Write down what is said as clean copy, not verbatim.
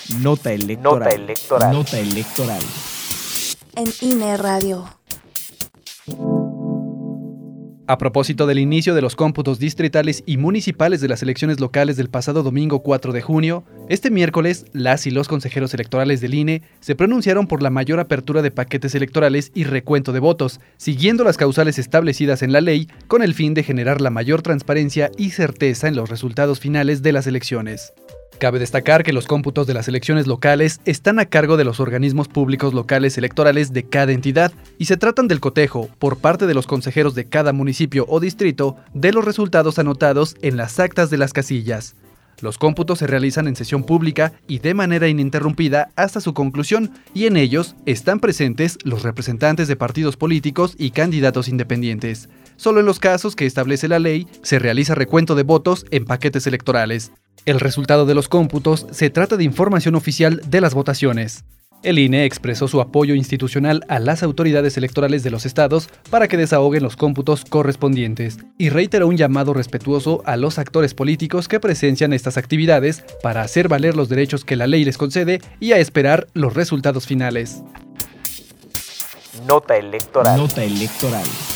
Nota electoral. Nota electoral. Nota electoral. En INE Radio. A propósito del inicio de los cómputos distritales y municipales de las elecciones locales del pasado domingo 4 de junio, este miércoles las y los consejeros electorales del INE se pronunciaron por la mayor apertura de paquetes electorales y recuento de votos, siguiendo las causales establecidas en la ley con el fin de generar la mayor transparencia y certeza en los resultados finales de las elecciones. Cabe destacar que los cómputos de las elecciones locales están a cargo de los organismos públicos locales electorales de cada entidad y se tratan del cotejo, por parte de los consejeros de cada municipio o distrito, de los resultados anotados en las actas de las casillas. Los cómputos se realizan en sesión pública y de manera ininterrumpida hasta su conclusión, y en ellos están presentes los representantes de partidos políticos y candidatos independientes. Solo en los casos que establece la ley se realiza recuento de votos en paquetes electorales. El resultado de los cómputos se trata de información oficial de las votaciones. El INE expresó su apoyo institucional a las autoridades electorales de los estados para que desahoguen los cómputos correspondientes y reiteró un llamado respetuoso a los actores políticos que presencian estas actividades para hacer valer los derechos que la ley les concede y a esperar los resultados finales. Nota electoral. Nota electoral.